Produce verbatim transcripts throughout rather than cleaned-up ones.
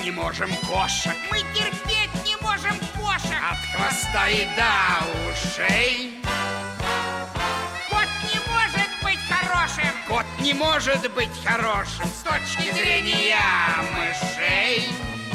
не можем кошек. Мы терпеть не можем кошек. От хвоста и до ушей. Кот не может быть хорошим. Кот не может быть хорошим с точки зрения мышей.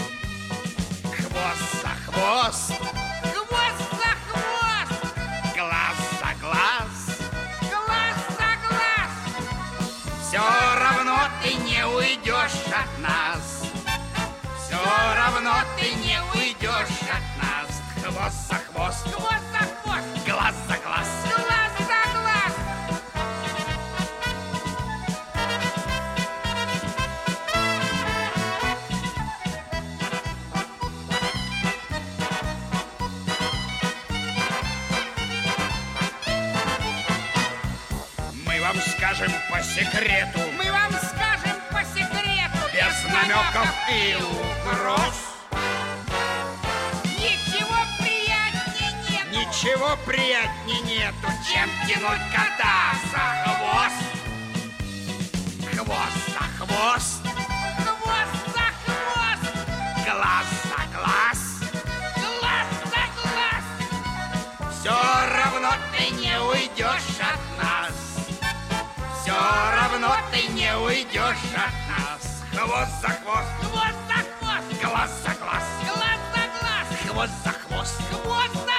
Хвост за хвост. Хвост за хвост. Глаз за глаз. Глаз за глаз. Все равно ты не уйдешь от нас. Все равно ты не уйдешь от нас. Хвост за хвост. Хвост за хвост. Глаз за глаз. Глаз за глаз. Мы вам скажем по секрету, Мы вам скажем по секрету. без намеков и угроз. Ничего приятнее нет. Ничего приятнее нету, чем тянуть кота за хвост. Хвост за хвост. Хвост за хвост. Глаз за глаз. Глаз за глаз. Все равно ты не уйдешь от нас. Все равно ты не уйдешь от нас. Хвост за хвост. Хвост за хвост. Глаз за глаз. Глаз за глаз. Хвост за хвост. Хвост за